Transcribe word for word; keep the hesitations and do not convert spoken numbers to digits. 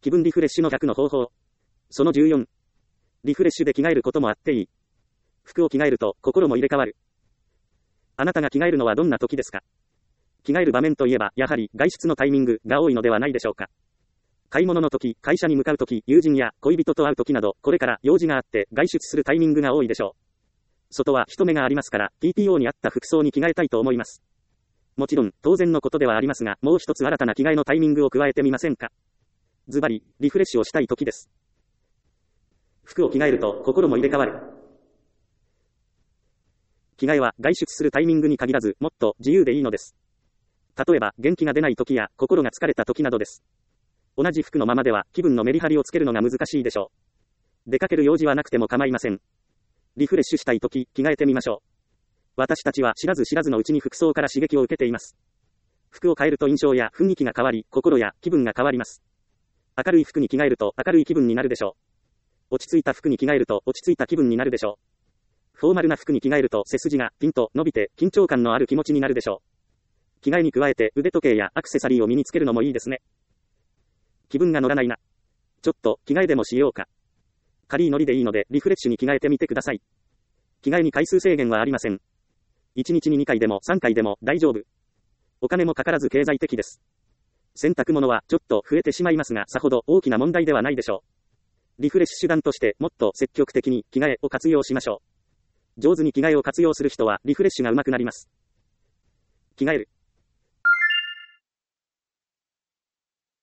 気分リフレッシュの逆の方法。そのじゅうよん。リフレッシュで着替えることもあっていい。服を着替えると心も入れ替わる。あなたが着替えるのはどんな時ですか？着替える場面といえば、やはり外出のタイミングが多いのではないでしょうか。買い物の時、会社に向かう時、友人や恋人と会う時など、これから用事があって外出するタイミングが多いでしょう。外は人目がありますから、ティーピーオー に合った服装に着替えたいと思います。もちろん、当然のことではありますが、もう一つ新たな着替えのタイミングを加えてみませんか。ズバリ、リフレッシュをしたい時です。服を着替えると心も入れ替わる。着替えは外出するタイミングに限らず、もっと自由でいいのです。例えば、元気が出ない時や心が疲れた時などです。同じ服のままでは気分のメリハリをつけるのが難しいでしょう。出かける用事はなくても構いません。リフレッシュしたい時、着替えてみましょう。私たちは知らず知らずのうちに服装から刺激を受けています。服を変えると印象や雰囲気が変わり、心や気分が変わります。明るい服に着替えると明るい気分になるでしょう。落ち着いた服に着替えると落ち着いた気分になるでしょう。フォーマルな服に着替えると背筋がピンと伸びて緊張感のある気持ちになるでしょう。着替えに加えて腕時計やアクセサリーを身につけるのもいいですね。気分が乗らないな。ちょっと着替えでもしようか。軽いノリでいいのでリフレッシュに着替えてみてください。着替えに回数制限はありません。いちにちににかいでもさんかいでも大丈夫。お金もかからず経済的です。洗濯物はちょっと増えてしまいますが、さほど大きな問題ではないでしょう。リフレッシュ手段としてもっと積極的に着替えを活用しましょう。上手に着替えを活用する人はリフレッシュが上手くなります。着替える。